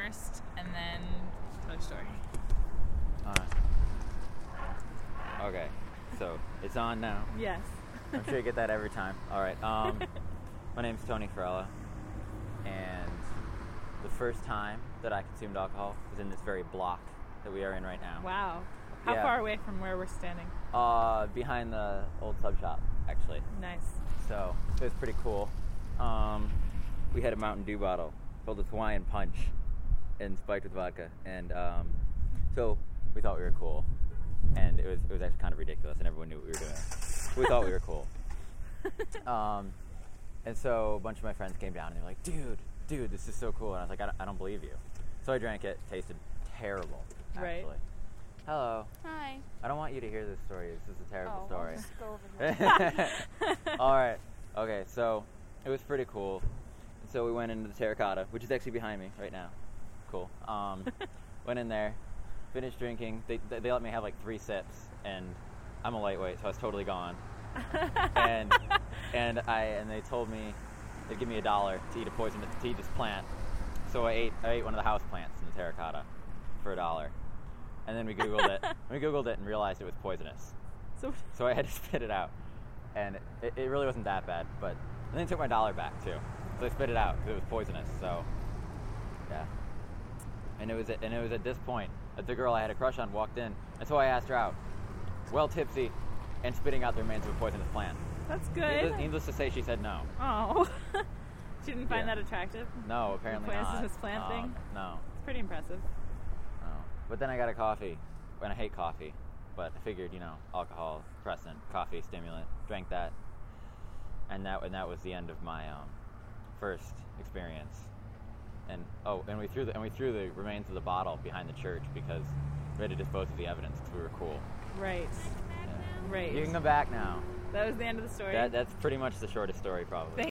first, and then Toy Story. Okay, so it's on now. Yes. I'm sure you get that every time. All right. My name's Tony Farella, and the first time that I consumed alcohol was in this very block that we are in right now. Wow. How far away from where we're standing? Behind the old sub shop, actually. Nice. So it was pretty cool. We had a Mountain Dew bottle filled with Hawaiian Punch and spiked with vodka, and so we thought we were cool, and it was actually kind of ridiculous, and everyone knew what we were doing. We thought we were cool. And so a bunch of my friends came down and they were like, dude, this is so cool. And I was like, I don't believe you. So I drank it. Tasted terrible, actually. Right. Hello. Hi. I don't want you to hear this story. This is a terrible story. I'll just go over here. All right. Okay, so it was pretty cool. So we went into the Terracotta, which is actually behind me right now. Cool. Went in there, finished drinking. They let me have like 3 sips, and I'm a lightweight, so I was totally gone. and they told me they'd give me $1 to eat this plant. So I ate one of the house plants in the Terracotta for $1. And then we Googled it. We Googled it and realized it was poisonous. So I had to spit it out. And it really wasn't that bad, but and then took my $1 back too. So I spit it out because it was poisonous. So yeah. And it was at this point that the girl I had a crush on walked in, and so I asked her out, well tipsy, and spitting out the remains of a poisonous plant. That's good. Needless to say, she said no. Oh. She didn't find that attractive? No, apparently the not. poisonous plant thing? No. It's pretty impressive. No. But then I got a coffee, and I hate coffee, but I figured, alcohol, depressant, coffee, stimulant, drank that, and that was the end of my first experience. And we threw the remains of the bottle behind the church because we had to dispose of the evidence because we were cool. Right. Yeah. Right. You can come back now. That was the end of the story. That's pretty much the shortest story, probably.